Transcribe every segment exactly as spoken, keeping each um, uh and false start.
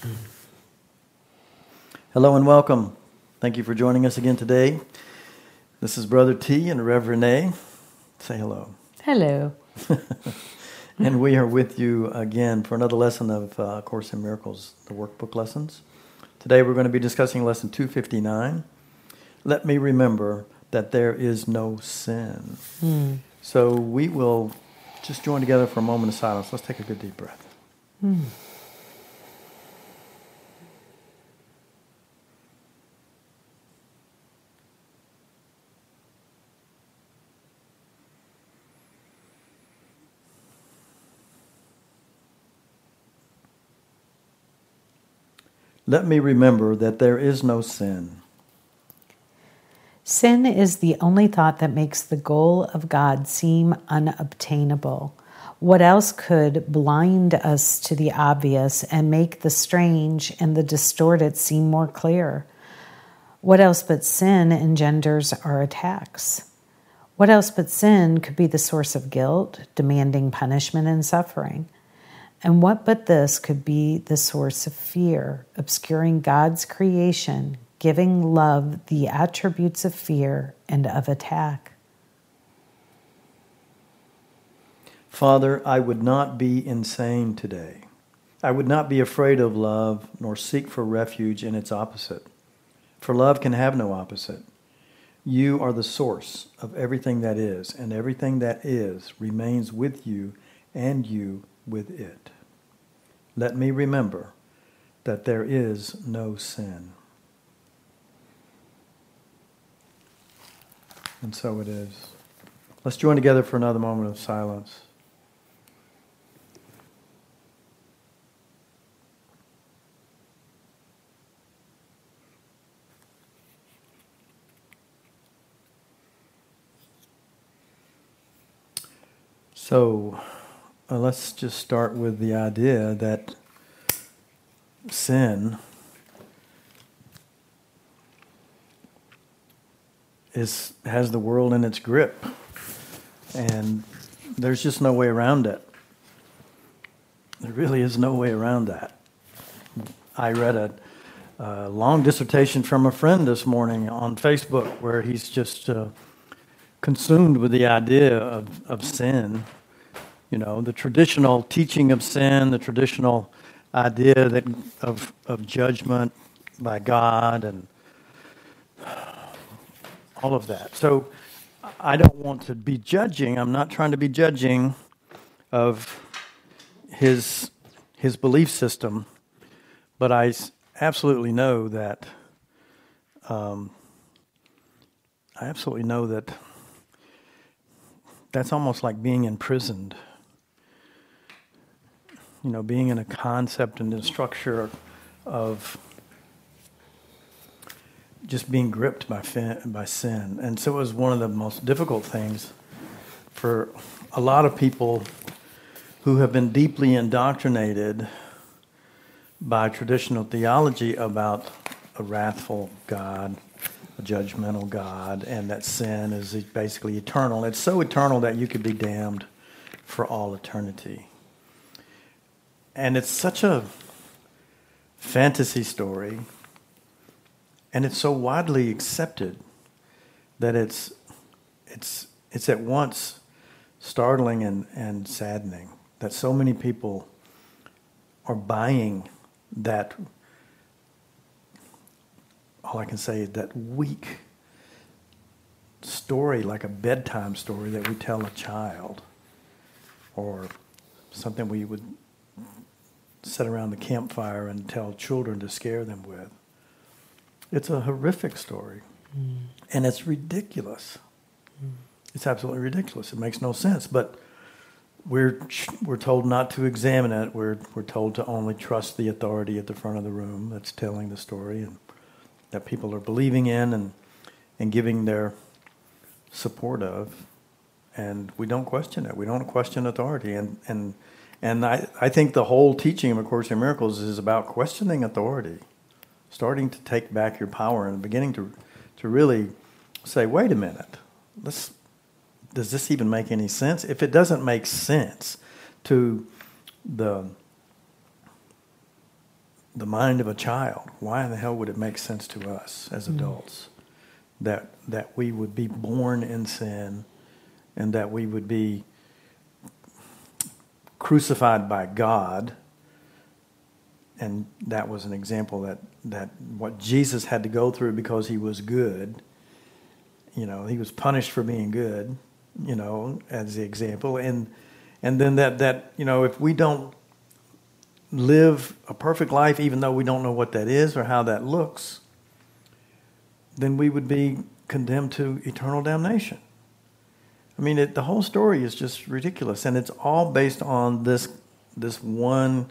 Hello and welcome. Thank you for joining us again today. This is Brother T and Reverend A. Say hello. Hello. And we are with you again for another lesson of uh, Course in Miracles, the workbook lessons. Today we're going to be discussing lesson two fifty-nine. Let me remember that there is no sin. Mm. So we will just join together for a moment of silence. Let's take a good deep breath. Mm. Let me remember that there is no sin. Sin is the only thought that makes the goal of God seem unobtainable. What else could blind us to the obvious and make the strange and the distorted seem more clear? What else but sin engenders our attacks? What else but sin could be the source of guilt, demanding punishment and suffering? And what but this could be the source of fear, obscuring God's creation, giving love the attributes of fear and of attack? Father, I would not be insane today. I would not be afraid of love, nor seek for refuge in its opposite. For love can have no opposite. You are the source of everything that is, and everything that is remains with you and you with it. Let me remember that there is no sin. And so it is. Let's join together for another moment of silence. So uh, let's just start with the idea that sin is has the world in its grip, and there's just no way around it. There really is no way around that. I read a, a long dissertation from a friend this morning on Facebook where he's just uh, consumed with the idea of, of sin. You know, the traditional teaching of sin, the traditional idea that of of judgment by God and all of that. So I don't want to be judging. I'm not trying to be judging of his his belief system, but I absolutely know that um, I absolutely know that that's almost like being imprisoned. You know, being in a concept and a structure of just being gripped by fin- by sin. And so it was one of the most difficult things for a lot of people who have been deeply indoctrinated by traditional theology about a wrathful God, a judgmental God, and that sin is basically eternal. It's so eternal that you could be damned for all eternity. And it's such a fantasy story, and it's so widely accepted that it's it's it's at once startling and, and saddening that so many people are buying that, all I can say is that weak story, like a bedtime story that we tell a child, or something we would sit around the campfire and tell children to scare them with. It's a horrific story. Mm. And it's ridiculous. Mm. It's absolutely ridiculous. It makes no sense. But we're we're told not to examine it. We're we're told to only trust the authority at the front of the room that's telling the story and that people are believing in and and giving their support of. And we don't question it. We don't question authority. And and And I, I think the whole teaching of A Course in Miracles is about questioning authority, starting to take back your power and beginning to to really say, wait a minute, let's, does this even make any sense? If it doesn't make sense to the the mind of a child. Why in the hell would it make sense to us as adults mm. that that we would be born in sin and that we would be crucified by God? And that was an example that, that what Jesus had to go through because he was good, you know, he was punished for being good, you know, as the example. And and then that, that, you know, if we don't live a perfect life, even though we don't know what that is or how that looks, then we would be condemned to eternal damnation. I mean, it, the whole story is just ridiculous, and it's all based on this this one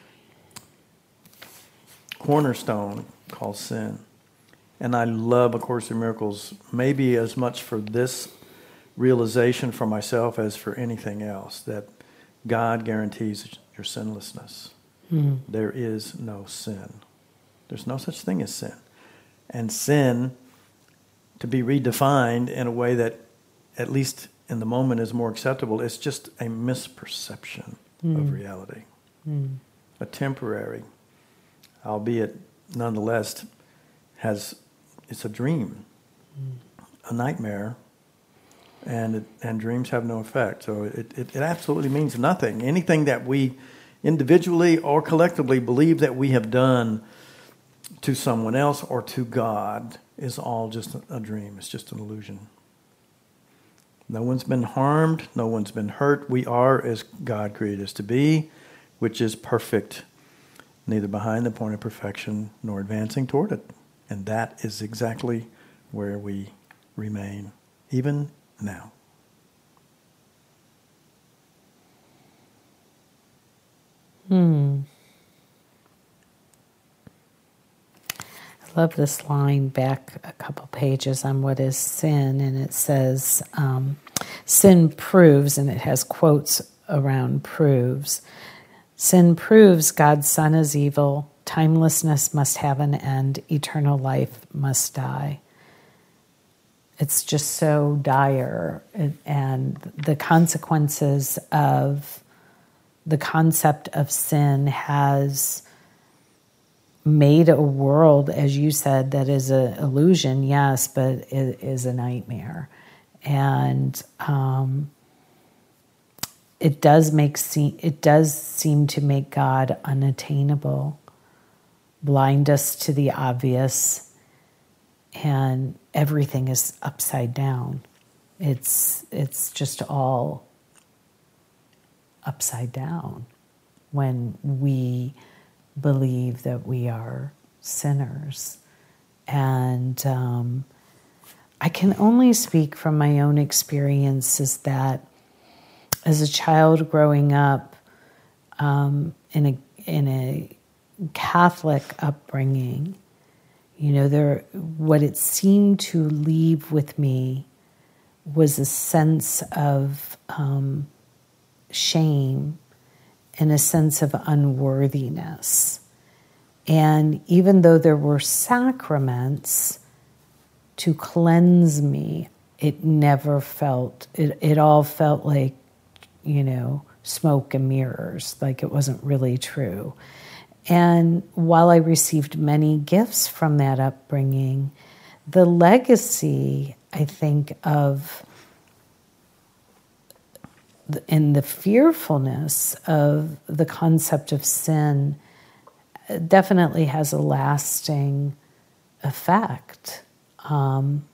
cornerstone called sin. And I love A Course in Miracles maybe as much for this realization for myself as for anything else, that God guarantees your sinlessness. Mm. There is no sin. There's no such thing as sin. And sin, to be redefined in a way that, at least in the moment, is more acceptable, it's just a misperception mm. of reality. Mm. A temporary, albeit nonetheless, has it's a dream, mm. a nightmare, and it, and dreams have no effect. So it, it, it absolutely means nothing. Anything that we individually or collectively believe that we have done to someone else or to God is all just a dream. It's just an illusion. No one's been harmed. No one's been hurt. We are as God created us to be, which is perfect, neither behind the point of perfection nor advancing toward it. And that is exactly where we remain, even now. Hmm. I love this line back a couple pages on what is sin, and it says, um, sin proves, and it has quotes around proves. Sin proves God's Son is evil, timelessness must have an end, eternal life must die. It's just so dire, and the consequences of the concept of sin has made a world, as you said, that is an illusion, yes, but it is a nightmare. And um, it does make se- it does seem to make God unattainable, blind us to the obvious, and everything is upside down. It's it's just all upside down when we believe that we are sinners. And um, I can only speak from my own experiences that as a child growing up um, in a in a Catholic upbringing, you know, there what it seemed to leave with me was a sense of um, shame and a sense of unworthiness. And even though there were sacraments to cleanse me, it never felt, it, it all felt like, you know, smoke and mirrors, like it wasn't really true. And while I received many gifts from that upbringing, the legacy, I think, of and the fearfulness of the concept of sin definitely has a lasting effect. Um,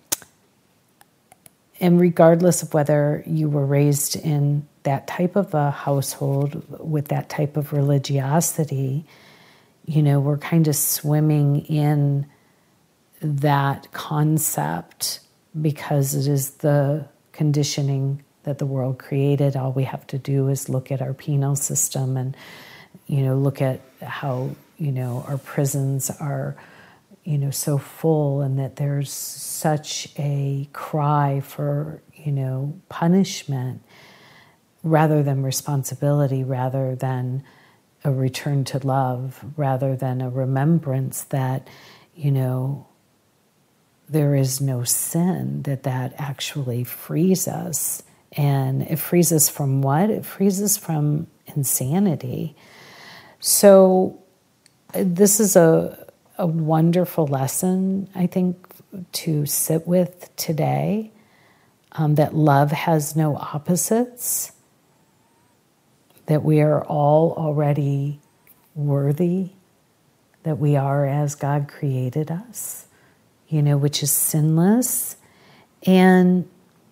and regardless of whether you were raised in that type of a household with that type of religiosity, you know, we're kind of swimming in that concept because it is the conditioning that the world created. All we have to do is look at our penal system and, you know, look at how, you know, our prisons are, you know, so full, and that there's such a cry for, you know, punishment rather than responsibility, rather than a return to love, rather than a remembrance that, you know, there is no sin, that that actually frees us. And it frees us from what? It frees us from insanity. So this is a, a wonderful lesson, I think, to sit with today, um, that love has no opposites, that we are all already worthy, that we are as God created us, you know, which is sinless. And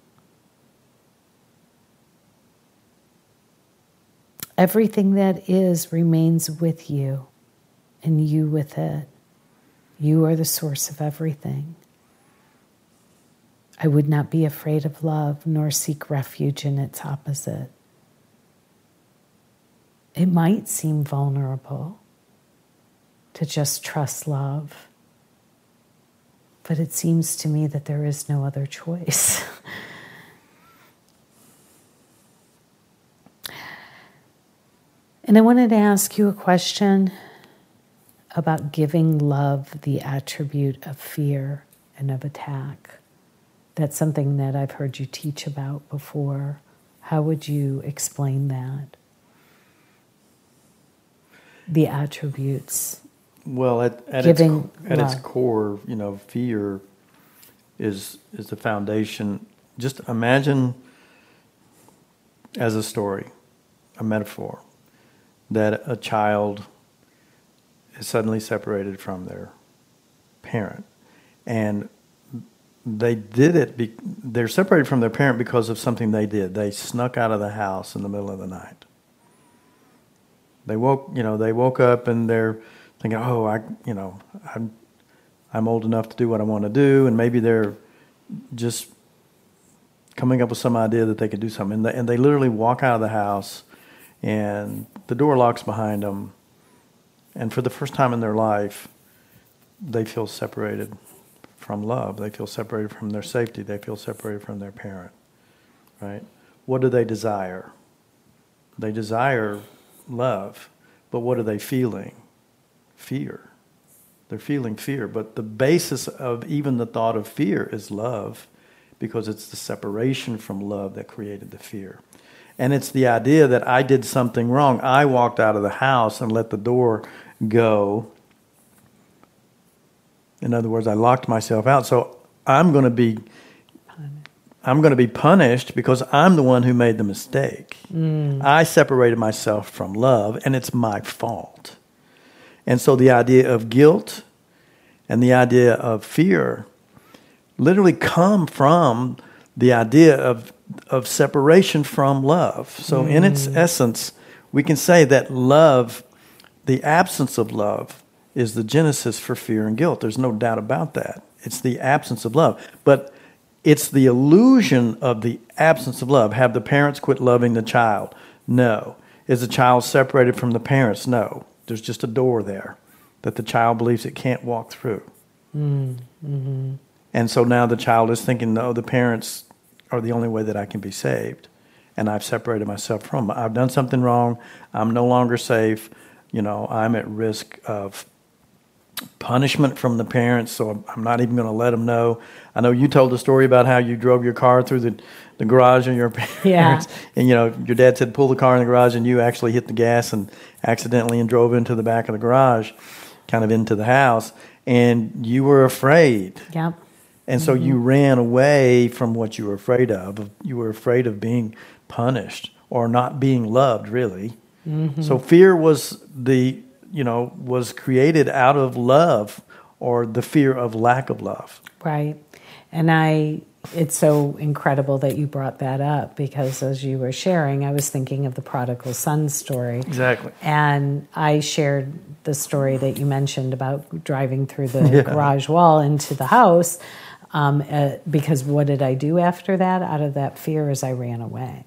everything that is remains with you, and you with it. You are the source of everything. I would not be afraid of love, nor seek refuge in its opposite. It might seem vulnerable to just trust love, but it seems to me that there is no other choice. And I wanted to ask you a question about giving love the attribute of fear and of attack. That's something that I've heard you teach about before. How would you explain that? The attributes. Well, at, at, Giving its, at its love. core, you know, fear is is the foundation. Just imagine as a story, a metaphor, that a child is suddenly separated from their parent. And they did it, be, they're separated from their parent because of something they did. They snuck out of the house in the middle of the night. They woke, you know, they woke up and they're thinking, oh, I, you know, I'm, I'm old enough to do what I want to do. And maybe they're just coming up with some idea that they could do something. And they, and they literally walk out of the house and the door locks behind them. And for the first time in their life, they feel separated from love. They feel separated from their safety. They feel separated from their parent, right? What do they desire? They desire love, but what are they feeling? Fear. They're feeling fear, but the basis of even the thought of fear is love, because it's the separation from love that created the fear. And it's the idea that I did something wrong. I walked out of the house and let the door go. In other words, I locked myself out. So I'm going to be, I'm going to be punished because I'm the one who made the mistake. Mm. I separated myself from love, and it's my fault. And so the idea of guilt and the idea of fear literally come from the idea of of separation from love. So mm. in its essence, we can say that love, the absence of love, is the genesis for fear and guilt. There's no doubt about that. It's the absence of love. But it's the illusion of the absence of love. Have the parents quit loving the child? No. Is the child separated from the parents? No. There's just a door there that the child believes it can't walk through. Mm. Mm-hmm. And so now the child is thinking, no, the parents are the only way that I can be saved. And I've separated myself from them. I've done something wrong. I'm no longer safe. You know, I'm at risk of punishment from the parents, so I'm not even going to let them know. I know you told the story about how you drove your car through the, the garage of your parents. Yeah. And, you know, your dad said, pull the car in the garage, and you actually hit the gas and accidentally and drove into the back of the garage, kind of into the house. And you were afraid. Yep. And so mm-hmm. you ran away from what you were afraid of. You were afraid of being punished or not being loved, really. Mm-hmm. So fear was the, you know, was created out of love or the fear of lack of love. Right. And I, it's so incredible that you brought that up, because as you were sharing, I was thinking of the prodigal son story. Exactly. And I shared the story that you mentioned about driving through the yeah. garage wall into the house. Um, uh, because what did I do after that? Out of that fear, is I ran away.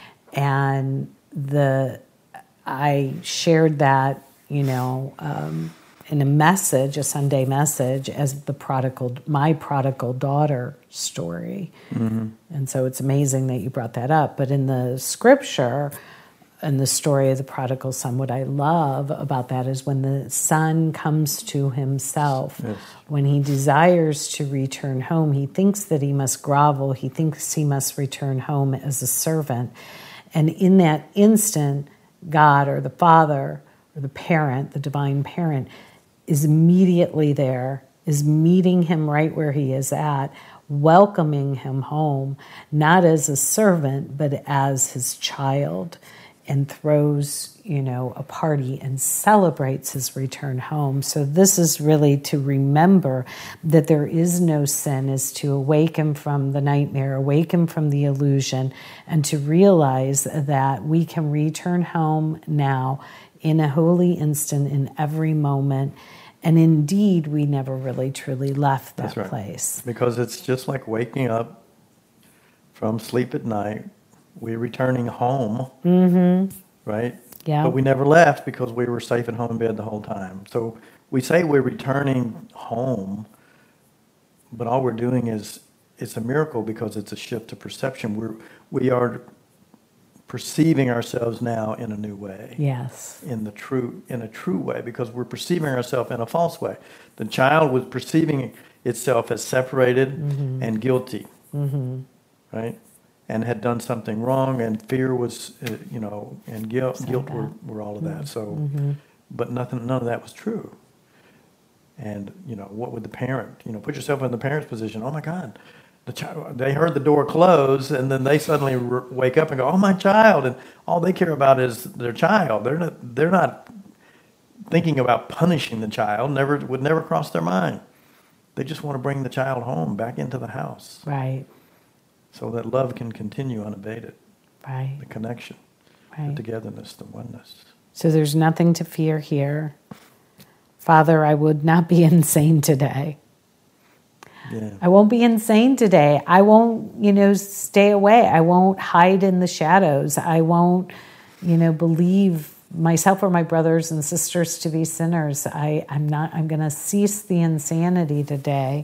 And the I shared that, you know, um, in a message, a Sunday message, as the prodigal, my prodigal daughter story. Mm-hmm. And so it's amazing that you brought that up. But in the scripture, in the story of the prodigal son, what I love about that is when the son comes to himself, yes. when he desires to return home, he thinks that he must grovel, he thinks he must return home as a servant. And in that instant, God or the Father or the parent, the divine parent, is immediately there, is meeting him right where he is at, welcoming him home, not as a servant, but as his child, and throws, you know, a party and celebrates his return home. So this is really to remember that there is no sin, is to awaken from the nightmare, awaken from the illusion, and to realize that we can return home now in a holy instant, in every moment. And indeed, we never really truly left that That's right. place. Because it's just like waking up from sleep at night. We're returning home, Mm-hmm. right? Yeah. But we never left because we were safe at home in bed the whole time. So we say we're returning home, but all we're doing is, it's a miracle because it's a shift of perception. We're, we are perceiving ourselves now in a new way. Yes. In the true, in a true way, because we're perceiving ourselves in a false way. The child was perceiving itself as separated Mm-hmm. and guilty, Mm-hmm. right? And had done something wrong, and fear was, uh, you know, and guilt, So guilt bad. were, were all of that. So, Mm-hmm. but nothing, none of that was true. And you know, what would the parent? You know, put yourself in the parent's position. Oh my God, the child. They heard the door close, and then they suddenly r- wake up and go, "Oh, my child!" And all they care about is their child. They're not. They're not thinking about punishing the child. Never would never cross their mind. They just want to bring the child home, back into the house, Right. so that love can continue unabated. Right. The connection, the Right. togetherness, the oneness. So there's nothing to fear here. Father, I would not be insane today. Yeah. I won't be insane today. I won't, you know, stay away. I won't hide in the shadows. I won't, you know, believe myself or my brothers and sisters to be sinners. I, I'm not, I'm going to cease the insanity today.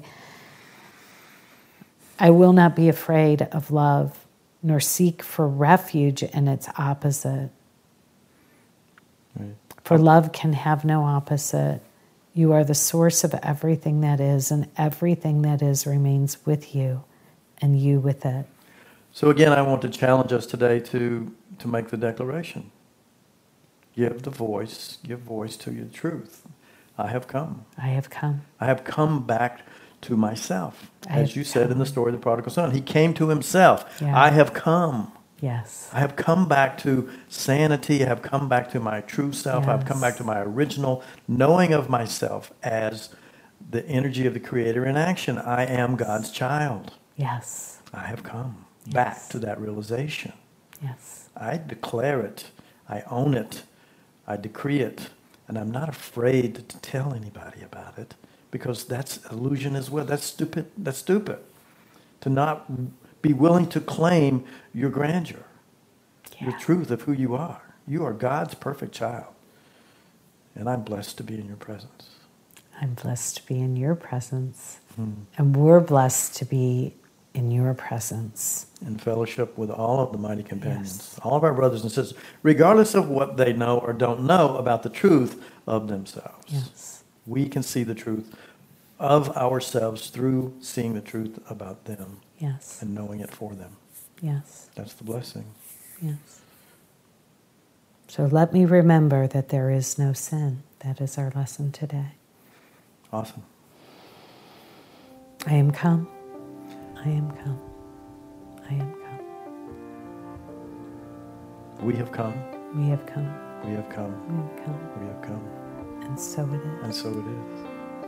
I will not be afraid of love, nor seek for refuge in its opposite. Right. For love can have no opposite. You are the source of everything that is, and everything that is remains with you, and you with it. So again, I want to challenge us today to, to make the declaration. Give the voice, give voice to your truth. I have come. I have come. I have come back to myself. I As have you said in the come. story of the prodigal son, he came to himself. Yeah. I have come. Yes. I have come back to sanity. I have come back to my true self. I've come Yes. back to my original knowing of myself as the energy of the Creator in action. I am God's child. Yes. I have come back Yes. to that realization. Yes. I declare it. I own it. I decree it. And I'm not afraid to tell anybody about it, because that's illusion as well. That's stupid. That's stupid. To not be willing to claim your grandeur, Yeah. your truth of who you are. You are God's perfect child. And I'm blessed to be in your presence. I'm blessed to be in your presence, Hmm. and we're blessed to be in your presence. In fellowship with all of the mighty companions, Yes. all of our brothers and sisters, regardless of what they know or don't know about the truth of themselves. Yes. We can see the truth of ourselves through seeing the truth about them Yes. and knowing it for them. Yes. That's the blessing. Yes. So let me remember that there is no sin. That is our lesson today. Awesome. I am come. I am come. I am come. We have come. We have come. We have come. We have come. We have come. And so it is. And so it is.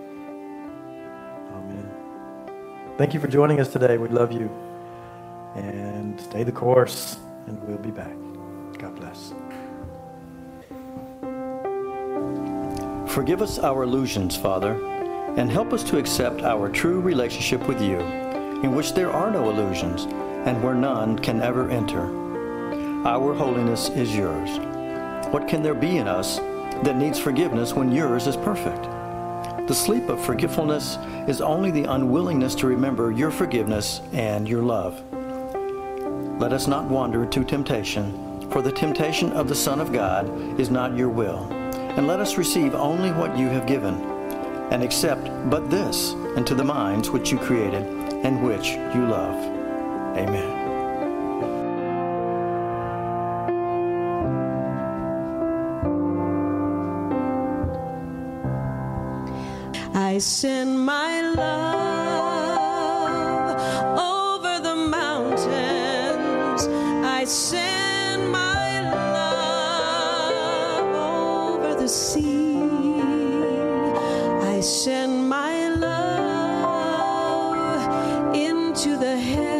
Amen. Thank you for joining us today. We love you. And stay the course, and we'll be back. God bless. Forgive us our illusions, Father, and help us to accept our true relationship with you, in which there are no illusions, and where none can ever enter. Our holiness is yours. What can there be in us that needs forgiveness when yours is perfect? The sleep of forgetfulness is only the unwillingness to remember your forgiveness and your love. Let us not wander to temptation, for the temptation of the Son of God is not your will. And let us receive only what you have given, and accept but this into the minds which you created and which you love. Amen. I send my love over the mountains. I send my love over the sea. I send my love into the heavens.